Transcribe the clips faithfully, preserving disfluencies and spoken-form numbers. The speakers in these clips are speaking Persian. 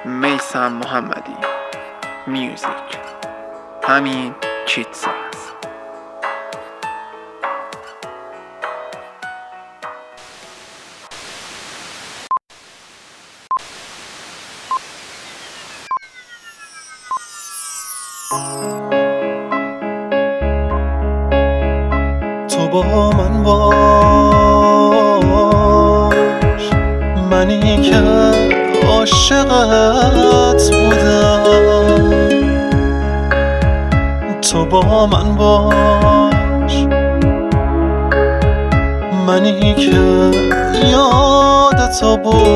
میثم محمدی. میوزیک همین چیتساز. تو با من باش، منی که عاشقت بودم. تو با من باش، منی که یاد تو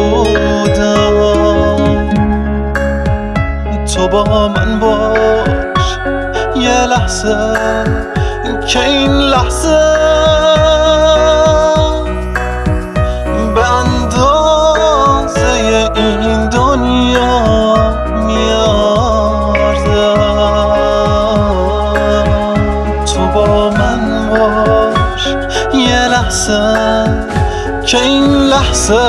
بودم. تو با من باش یه لحظه که این لحظه به اندازه این دنیا میارزه. تو با من باش یه لحظه که این لحظه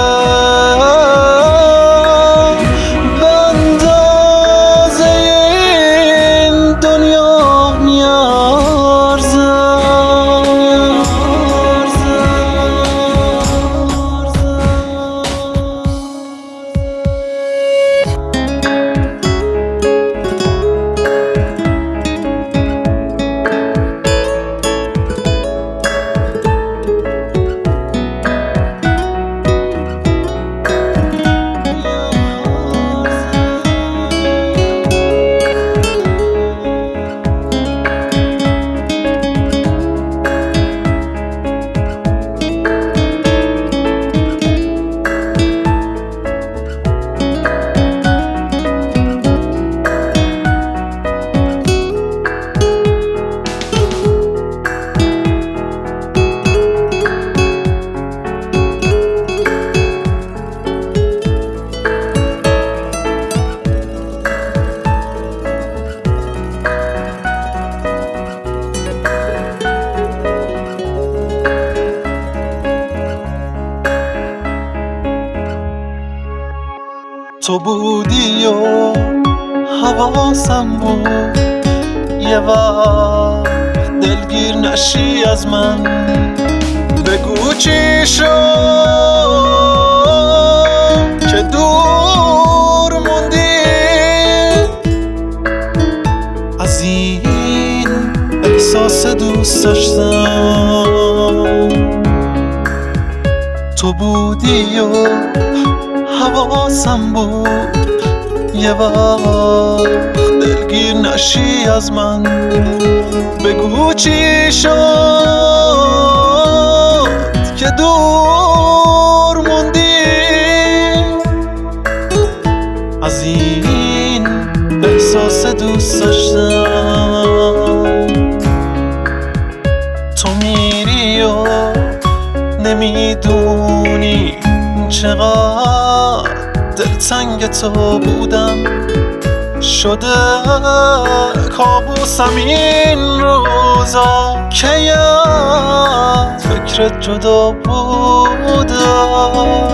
تو بودی و حواسم بود یه وقت دلگیر نشی از من. بگو چی شد که دور موندی از این احساس دوست داشتم. تو بودی و حواسم بود یه وقت دلگیر نشی از من. بگو چی شد که دور موندی از این احساس دوست داشتم. تو میری و نمیدونی چقدر دلتنگ تو بودم. شده کابوسم این روزا که یاد فکرت جدا بودم.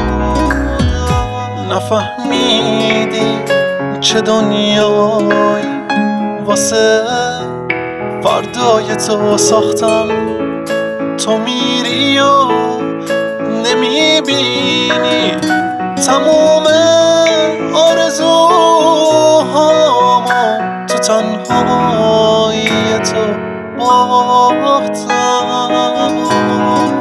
نفهمیدی چه دنیایی واسه فردای تو ساختم. تو میری و نمیبینی تموم آرزوهامو تو تنهایی تو باختم.